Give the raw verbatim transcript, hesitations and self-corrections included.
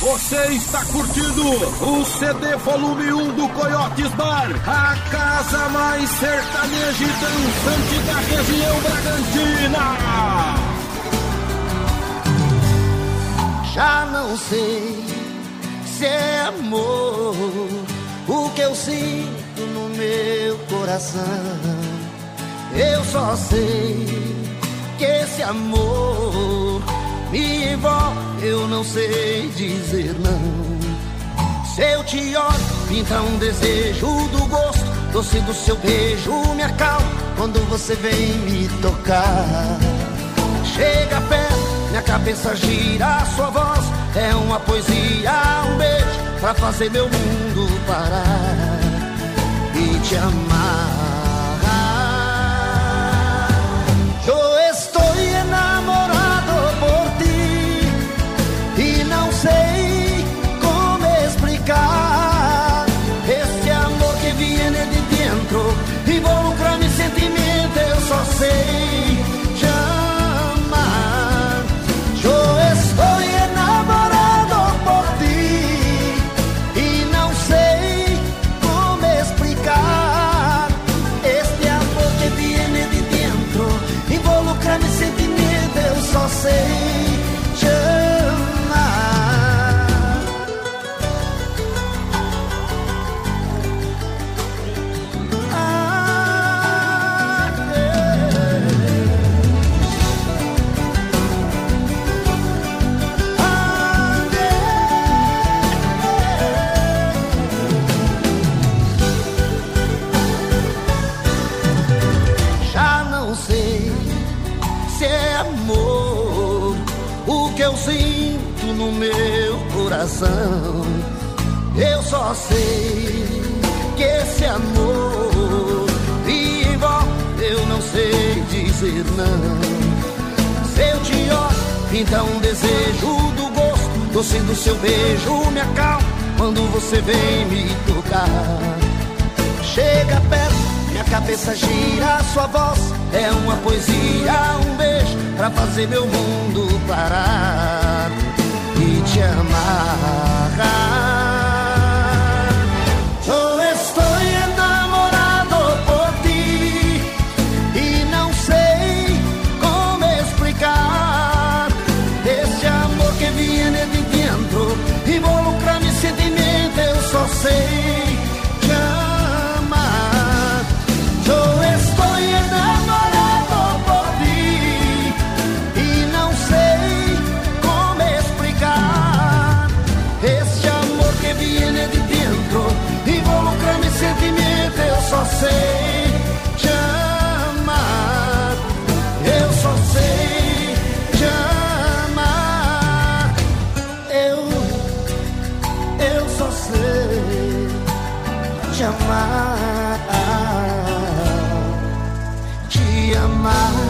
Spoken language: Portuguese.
Você está curtindo o C D Volume um do Coiotes Bar, a casa mais sertaneja e dançante da região Bragantina. Já não sei se é amor o que eu sinto no meu coração. Eu só sei que esse amor me envolve, eu não sei dizer não. Se eu te olho, pinta um desejo do gosto doce do seu beijo, me acalma quando você vem me tocar. Chega perto, minha cabeça gira, a sua voz é uma poesia, um beijo pra fazer meu mundo parar e te amar. Eu estou enamorado por ti e não sei como explicar esse amor que viene de dentro, involucra meu sentimento, eu só sei te amar. Eu estou enamorado por ti e não sei como explicar este amor que viene de dentro, involucra meu sentimento, eu só sei te amar. Ah, yeah. Ah, yeah. Já não sei se é amor o que eu sinto no meu coração. Eu só sei que esse amor me envolve, eu não sei dizer não. Se eu te olho, pinta um desejo do gosto doce do seu beijo, me acalma quando você vem me tocar. Chega perto, minha cabeça gira, sua voz é uma poesia, um beijo pra fazer meu mundo parar e te amar. Eu estou enamorado por ti e não sei como explicar esse amor que viene de dentro, involucra meu sentimento, eu só sei te amar. Eu estou enamorado por ti e não sei como explicar esse amor que viene de dentro, involucra meu sentimento, eu só sei te amar. Eu só sei te amar. Eu, eu só sei te amar. Te amar.